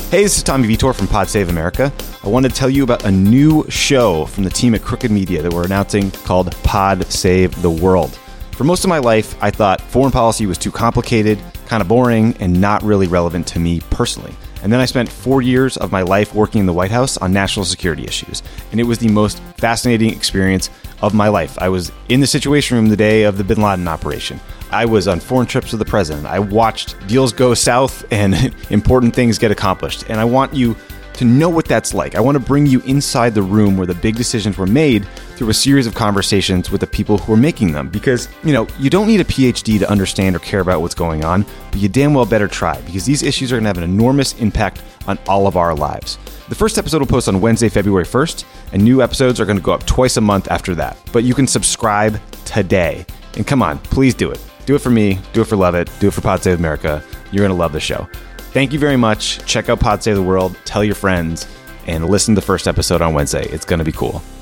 Hey, this is Tommy Vitor from Pod Save America. I want to tell you about a new show from the team at Crooked Media that we're announcing called Pod Save the World. For most of my life, I thought foreign policy was too complicated, kind of boring, and not really relevant to me personally. And then I spent 4 years of my life working in the White House on national security issues. And it was the most fascinating experience of my life. I was in the Situation Room the day of the Bin Laden operation. I was on foreign trips with the president. I watched deals go south and important things get accomplished. And I want you to know what that's like. I want to bring you inside the room where the big decisions were made through a series of conversations with the people who are making them. Because, you don't need a PhD to understand or care about what's going on, but you damn well better try, because these issues are going to have an enormous impact on all of our lives. The first episode will post on Wednesday, February 1st, and new episodes are going to go up twice a month after that. But you can subscribe today. And come on, please do it. Do it for me, do it for Lovett, do it for Pod Save America. You're going to love the show. Thank you very much. Check out Pod Save the World, tell your friends, and listen to the first episode on Wednesday. It's going to be cool.